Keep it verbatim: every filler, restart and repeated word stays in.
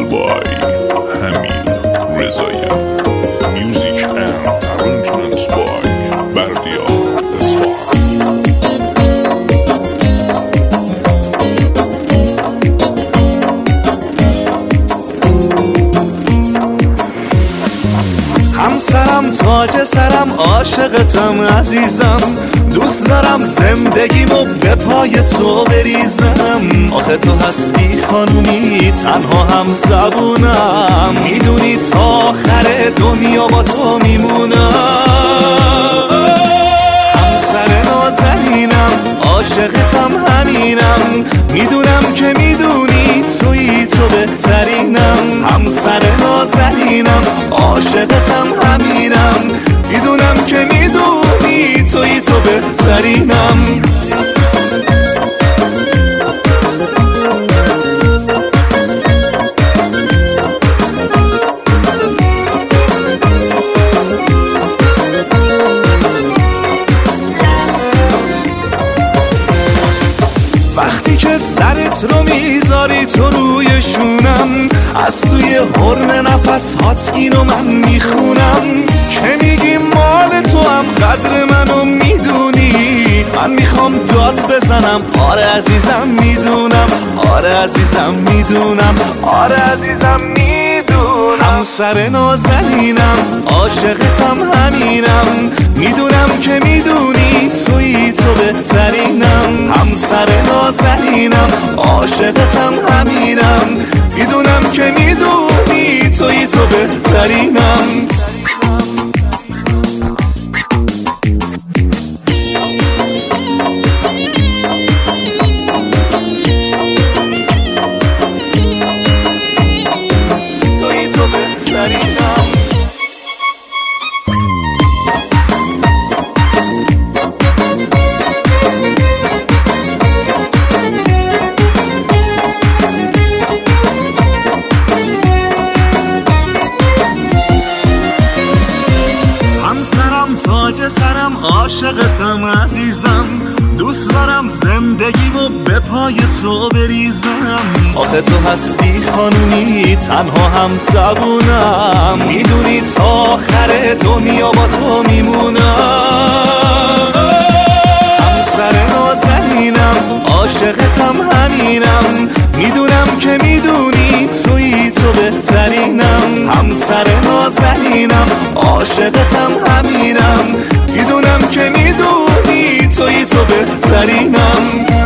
by Hamid Rezaian. Music and arrangements by Bardia Esfahani. همسرم تاج سرم عاشقتم عزیزم، دوست دارم زندگیمو به پای تو بریزم. آخه تو هستی خانومی تنها هم زبونم، میدونی تا آخر دنیا با تو میمونم. همسر نازنینم عاشقتم همینم، میدونم که میدونی تویی تو بهترینم. همسر نازنینم عاشقتم همینم، میدونم که میدونی تویی تو بهترینم. وقتی که سرت رو میذاری تو روی شونم، از توی حرم نفس هات اینو من میخونم که میگی مال تو هم قدر منو میدونی. من میخوام داد بزنم آره عزیزم میدونم، آره عزیزم میدونم، آره عزیزم میدونم. همسر نازنینم عاشقتم همینم، میدونم که میدونی تویی تو بهترینم. همسر نازنینم عاشقتم همینم، میدونم که میدونی تویی تو بهترینم. تویی تو بهترینم. همسرم تاج سرم عاشقتم عزیزم، دوست دارم زندگیمو به پای تو بریزم. آخه تو هستی خانومی تنها هم زبونم، میدونی تا آخر دنیا با تو میمونم. همسر نازنینم عاشقتم همینم، میدونم که میدونی تویی تو بهترینم. همسر نازنینم عاشقتم همینم، میدونم که میدونی تویی تو بهترینم.